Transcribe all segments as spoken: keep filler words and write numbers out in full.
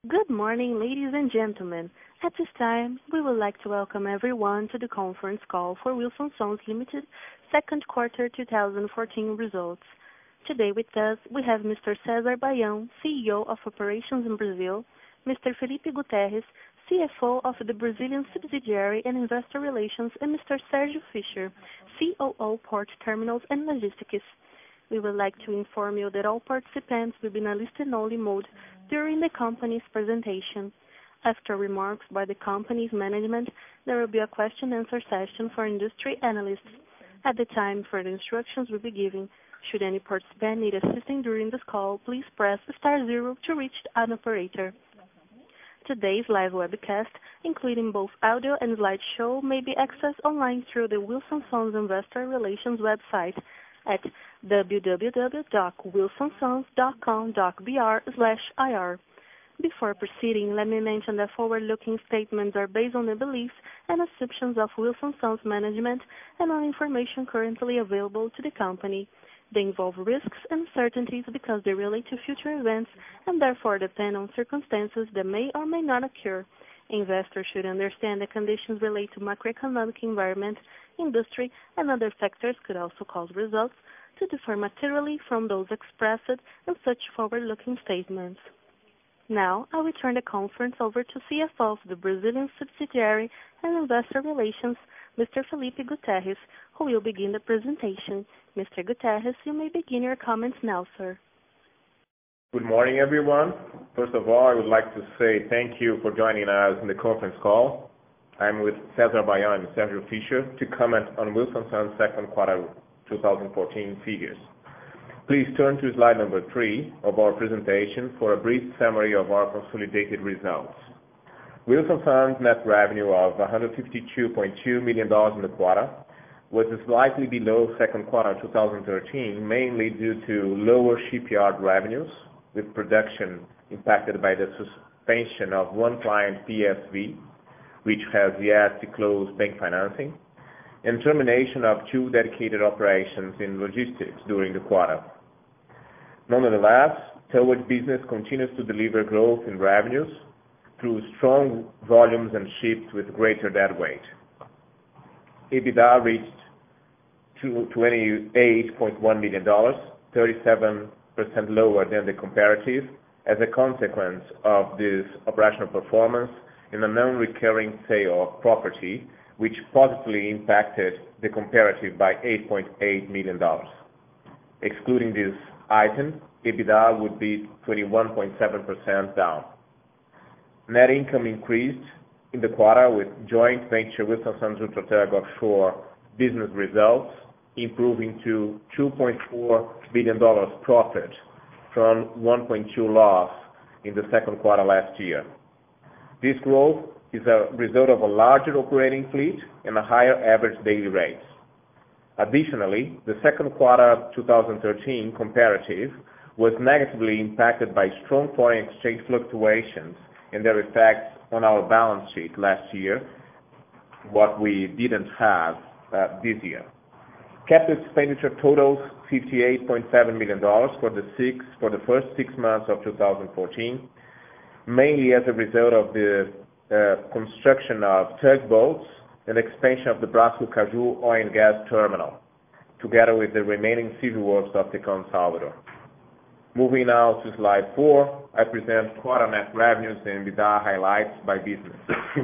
Good morning, ladies and gentlemen. At this time, we would like to welcome everyone to the conference call for Wilson Sons Limited second quarter two thousand fourteen results. Today with us, we have Mister Cesar Baião, C E O of Operations in Brazil, Mister Felipe Guterres, C F O of the Brazilian subsidiary and Investor Relations, and Mister Sergio Fischer, C O O Port Terminals and Logistics. We would like to inform you that all participants will be in a listen-only mode during the company's presentation. After remarks by the company's management, there will be a question-and-answer session for industry analysts. At the time, further instructions will be given. Should any participant need assistance during this call, please press star zero to reach an operator. Today's live webcast, including both audio and slideshow, may be accessed online through the Wilson Sons Investor Relations website at w w w dot wilson sons dot com dot b r slash i r. Before proceeding, let me mention that forward-looking statements are based on the beliefs and assumptions of Wilson Sons management and on information currently available to the company. They involve risks and uncertainties because they relate to future events and therefore depend on circumstances that may or may not occur. Investors should understand that conditions relate to macroeconomic environment, industry, and other factors could also cause results to differ materially from those expressed in such forward-looking statements. Now, I will turn the conference over to C F O of the Brazilian subsidiary and Investor Relations, Mister Felipe Guterres, who will begin the presentation. Mister Guterres, you may begin your comments now, sir. Good morning, everyone. First of all, I would like to say thank you for joining us in the conference call. I'm with Cesar Baião and Sergio Fischer to comment on Wilson Sons second quarter twenty fourteen figures. Please turn to slide number three of our presentation for a brief summary of our consolidated results. Wilson Sons net revenue of one hundred fifty-two point two million dollars in the quarter was slightly below second quarter twenty thirteen, mainly due to lower shipyard revenues, with production impacted by the suspension of one client P S V, which has yet to close bank financing, and termination of two dedicated operations in logistics during the quarter. Nonetheless, towage business continues to deliver growth in revenues through strong volumes and ships with greater deadweight. EBITDA reached twenty-eight point one million dollars, thirty-seven percent lower than the comparative, as a consequence of this operational performance in a non-recurring sale of property, which positively impacted the comparative by eight point eight million dollars. Excluding this item, EBITDA would be twenty-one point seven percent down. Net income increased in the quarter with joint venture Wilson Sons Ultratug Offshore business results improving to two point four billion dollars profit from one point two loss in the second quarter last year. This growth is a result of a larger operating fleet and a higher average daily rates. Additionally, the second quarter twenty thirteen comparative was negatively impacted by strong foreign exchange fluctuations and their effects on our balance sheet last year, what we didn't have uh, this year. Capital expenditure totals fifty-eight point seven million dollars for the six for the first six months of two thousand fourteen, mainly as a result of the uh, construction of tugboats and expansion of the Brasco Caju oil and gas terminal, together with the remaining civil works of Tecon Salvador. Moving now to slide four, I present quarter net revenues and EBITDA highlights by business.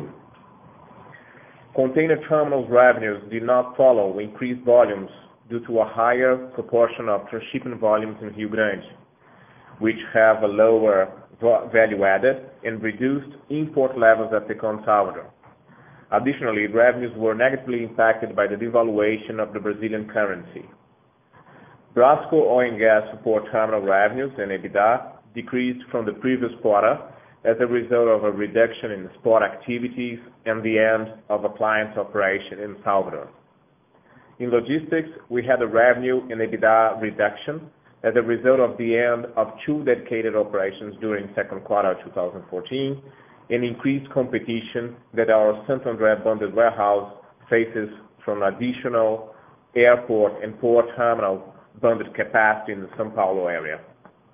Container terminals revenues did not follow increased volumes due to a higher proportion of transshipment volumes in Rio Grande, which have a lower value added and reduced import levels at Tecon Salvador. Additionally, revenues were negatively impacted by the devaluation of the Brazilian currency. Brasco oil and gas support terminal revenues and EBITDA decreased from the previous quarter as a result of a reduction in spot activities and the end of a client's operation in Salvador. In logistics, we had a revenue and EBITDA reduction as a result of the end of two dedicated operations during second quarter twenty fourteen and increased competition that our Santo André bonded warehouse faces from additional airport and port terminal bonded capacity in the São Paulo area.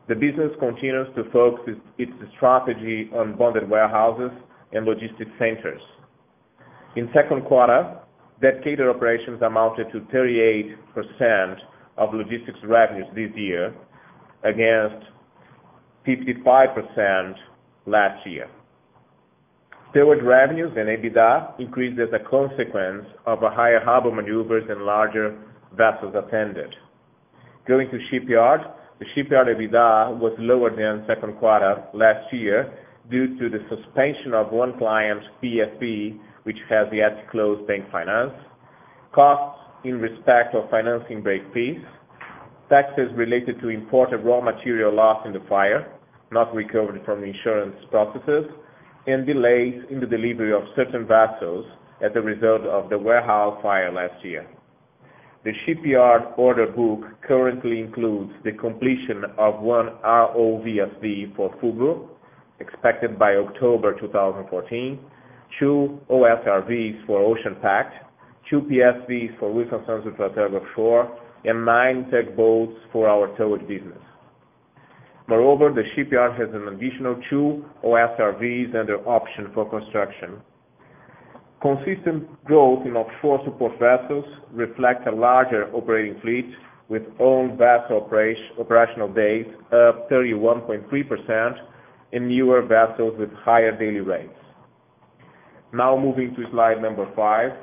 The business continues to focus its strategy on bonded warehouses and logistics centers. In second quarter, dedicated operations amounted to thirty-eight percent of logistics revenues this year against fifty-five percent last year. Steward revenues and EBITDA increased as a consequence of a higher harbor maneuvers and larger vessels attended. Going to shipyard, the shipyard EBITDA was lower than second quarter last year due to the suspension of one client's P S V, which has yet to close bank finance, costs in respect of financing break fees, taxes related to imported raw material lost in the fire, not recovered from the insurance processes, and delays in the delivery of certain vessels as a result of the warehouse fire last year. The shipyard order book currently includes the completion of one R O V S V for Fugro, expected by October two thousand fourteen, two O S R Vs for Ocean Pact, two P S Vs for Wilson Sons Ultratug Offshore, and nine tugboats for our towage business. Moreover, the shipyard has an additional two O S R Vs under option for construction. Consistent growth in offshore support vessels reflect a larger operating fleet with owned vessel operation, operational days up thirty-one point three percent and newer vessels with higher daily rates. Now moving to slide number five.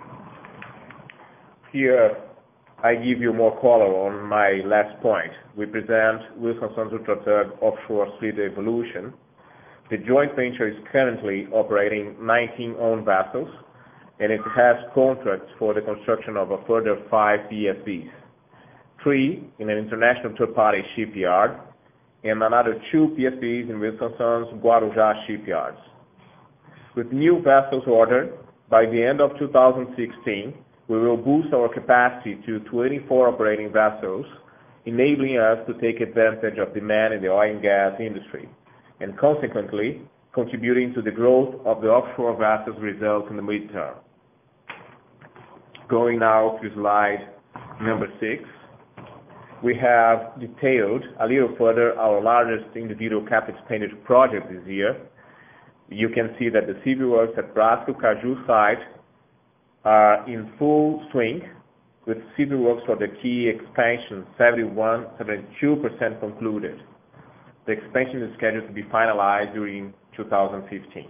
Here I give you more color on my last point. We present Wilson Sons Ultratug Offshore fleet evolution. The joint venture is currently operating nineteen owned vessels, and it has contracts for the construction of a further five P S Vs, three in an international third-party shipyard, and another two P S Vs in Wilson Sons Guarujá shipyards. With new vessels ordered, by the end of two thousand sixteen, we will boost our capacity to twenty-four operating vessels, enabling us to take advantage of demand in the oil and gas industry, and consequently contributing to the growth of the offshore vessels results in the midterm. Going now to slide number six, we have detailed a little further our largest individual capital expenditure project this year. You can see that the civil works at Brasco Caju site are in full swing, with civil works for the key expansion seventy-one, seventy-two percent concluded. The expansion is scheduled to be finalized during two thousand fifteen.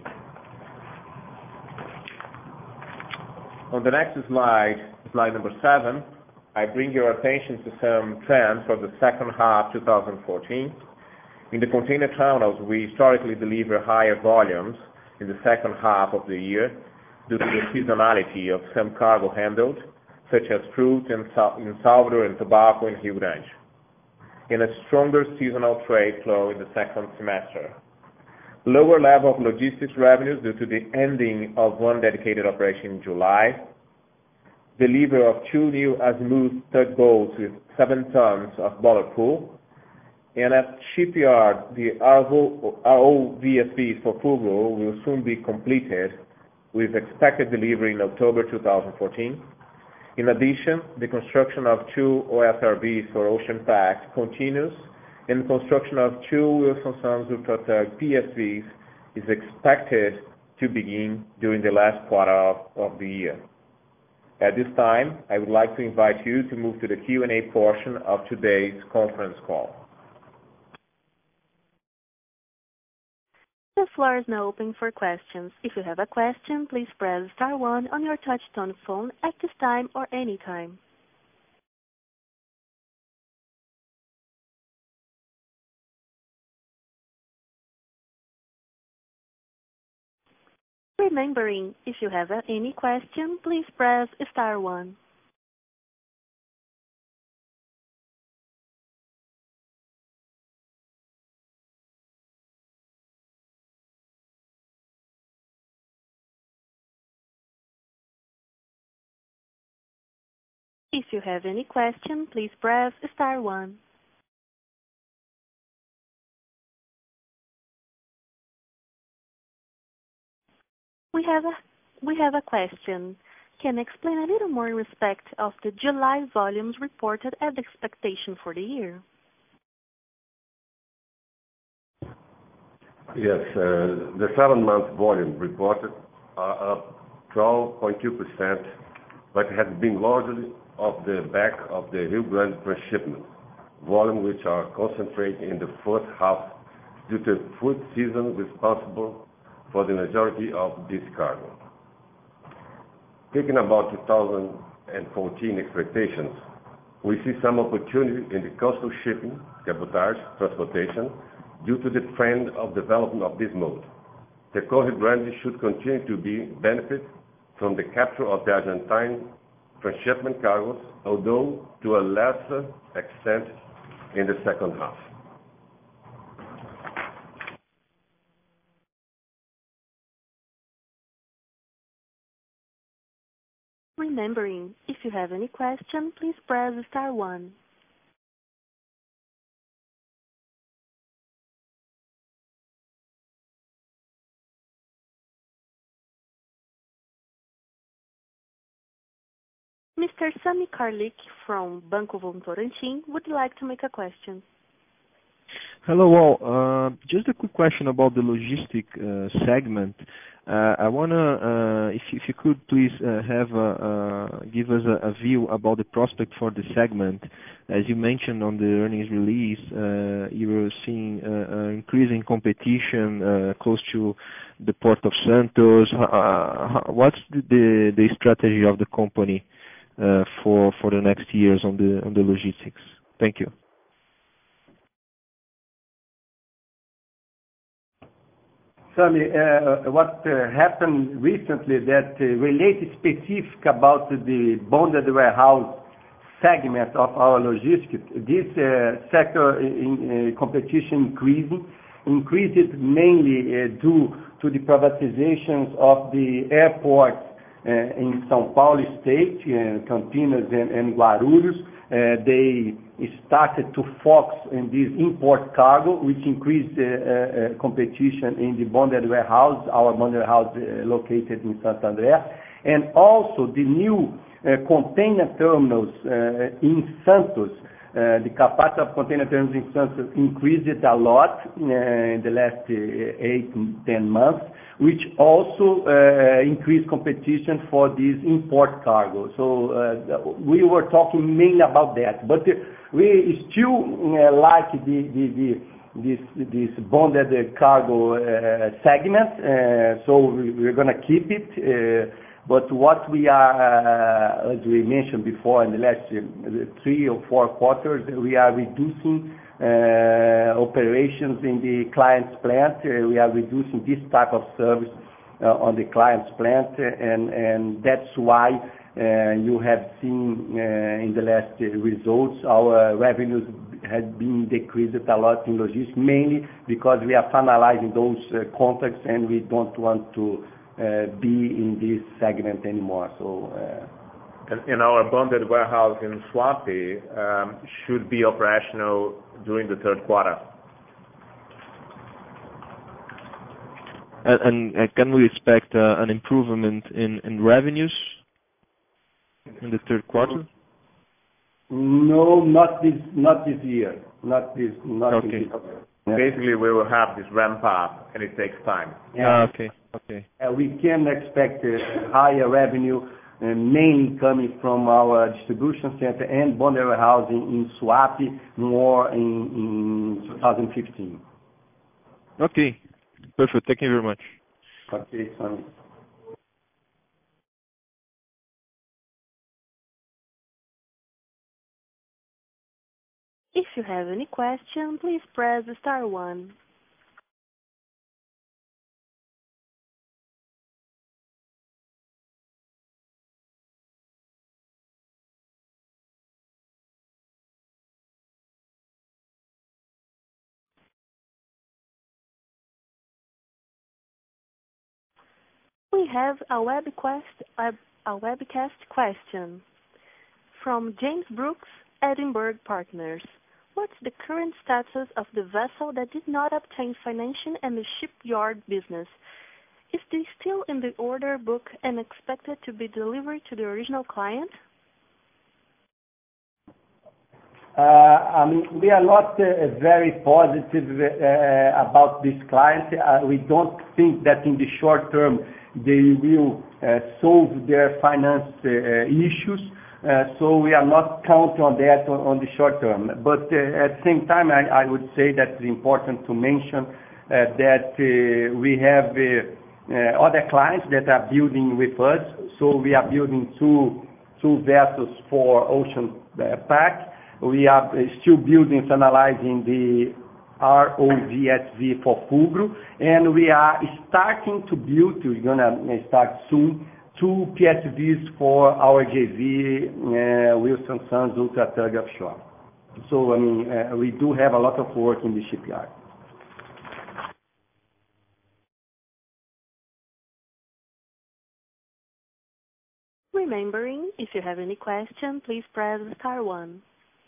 On the next slide, slide number seven, I bring your attention to some trends for the second half two thousand fourteen. In the container terminals, we historically deliver higher volumes in the second half of the year due to the seasonality of some cargo handled, such as fruit in Salvador and tobacco in Rio Grande, and a stronger seasonal trade flow in the second semester. Lower level of logistics revenues due to the ending of one dedicated operation in July, delivery of two new Azimuth tugboats with seven tons of bollard pull, and at shipyard, the R O V S Vs for Fugro will soon be completed with expected delivery in October two thousand fourteen. In addition, the construction of two O S R Vs for Ocean Pact continues, and the construction of two Wilson Sons Ultratug P S Vs is expected to begin during the last quarter of, of the year. At this time, I would like to invite you to move to the Q and A portion of today's conference call. The floor is now open for questions. If you have a question, please press star one on your touch-tone phone at this time or any time. Remembering, if you have any question, please press star one. If you have any question, please press star one. We have a we have a question. Can you explain a little more in respect of the July volumes reported and expectation for the year? Yes, uh, the seven-month volume reported are up twelve point two percent, but has been largely off the back of the Rio Grande transshipment volume, which are concentrated in the first half due to food season responsible for the majority of this cargo. Thinking about two thousand fourteen expectations, we see some opportunity in the coastal shipping, cabotage, transportation, due to the trend of development of this mode. The Rio Grande should continue to be benefit from the capture of the Argentine transshipment cargoes, although to a lesser extent in the second half. Remembering, if you have any question, please press star one. Mister Sami Karlik from Banco Votorantim would like to make a question. Hello all. Uh, just a quick question about the logistic uh, segment. Uh, I wanna, uh, if, if you could please uh, have a, uh, give us a, a view about the prospect for the segment. As you mentioned on the earnings release, uh, you were seeing uh, uh, increasing competition uh, close to the Port of Santos. Uh, what's the, the, the strategy of the company uh, for for the next years on the on the logistics? Thank you. Sammy, uh, what uh, happened recently that uh, related specific about the bonded warehouse segment of our logistics, this uh, sector in uh, competition increasing, increased mainly uh, due to the privatizations of the airports uh, in São Paulo state, uh, Campinas and, and Guarulhos. Uh, they started to focus on this import cargo, which increased uh, uh, competition in the bonded warehouse, our bonded warehouse uh, located in Santo André, and also the new uh, container terminals uh, in Santos. Uh, the capacity of container terminals in Santos increased a lot uh, in the last uh, eight, ten months, which also uh, increased competition for this import cargo. So uh, we were talking mainly about that, but uh, we still uh, like the, the, the this this bonded cargo uh, segment, uh, so we, we're going to keep it. Uh, but what we are, uh, as we mentioned before, in the last uh, three or four quarters, we are reducing uh, operations in the client's plant. Uh, we are reducing this type of service uh, on the client's plant, and and that's why uh, you have seen uh, in the last uh, results our revenues had been decreased a lot in logistics, mainly because we are finalizing those uh, contracts and we don't want to uh, be in this segment anymore. So. Uh, and our bonded warehouse in Suape um, should be operational during the third quarter. And, and uh, can we expect uh, an improvement in, in revenues in the third quarter? No, not this, not this year. Not this, not okay. this year. Yeah. Basically, we will have this ramp up, and it takes time. Yeah. Uh, okay. Okay. Uh, we can expect uh, higher revenue, uh, mainly coming from our distribution center and bonded warehouse in, in Suape, more in, in twenty fifteen. Okay. Perfect. Thank you very much. Okay, Sonny. If you have any question, please press star one. We have a webcast, a, a webcast question from James Brooks, Edinburgh Partners. What's the current status of the vessel that did not obtain financing and the shipyard business? Is this still in the order book and expected to be delivered to the original client? I mean, we are not very positive about this client. We don't think that in the short term they will solve their finance issues. So we are not counting on that on the short term. But at the same time, I would say that it's important to mention that we have other clients that are building with us. So we are building two vessels for Ocean Pack. We are still building, finalizing the R O V S V for Fugro, and we are starting to build, we're going to start soon, two P S Vs for our J V, uh, Wilson Sons Ultra Tug Offshore. So, I mean, uh, we do have a lot of work in the shipyard. Remembering, if you have any question, please press star one.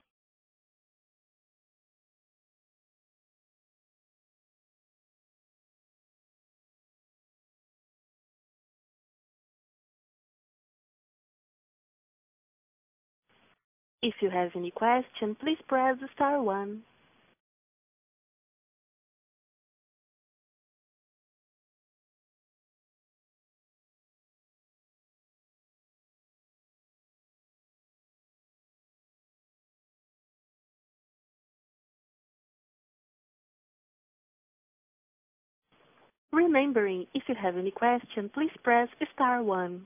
If you have any question, please press star one. Remembering, if you have any question, please press star one.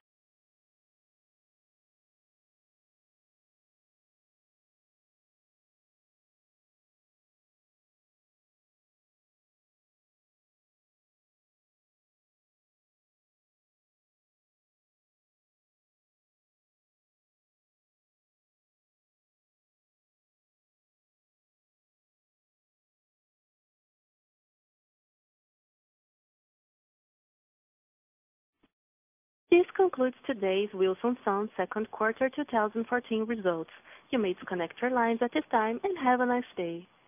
This concludes today's Wilson Sons second quarter two thousand fourteen results. You may disconnect your lines at this time and have a nice day.